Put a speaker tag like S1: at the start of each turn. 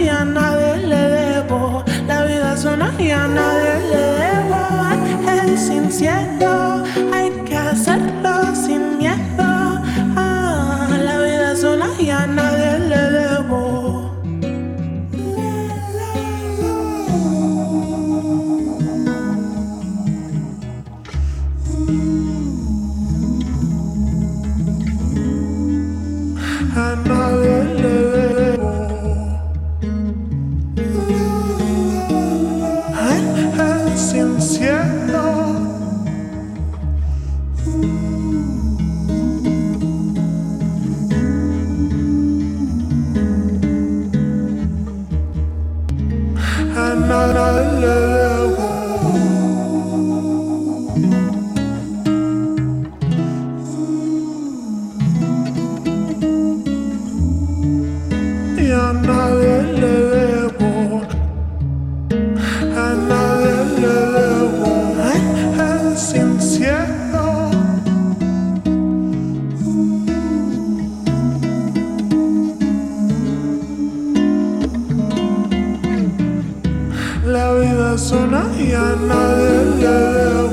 S1: y a nadie le debo. La vida es una y a nadie le debo. Es incierto, hay que hacerlo sin miedo. La vida es una y a nadie le debo. A nadie le debo. Es incierto. A nadie le debo. Y a nadie le debo. A nadie le debo. Es incierto. La vida es una y a nadie le debo.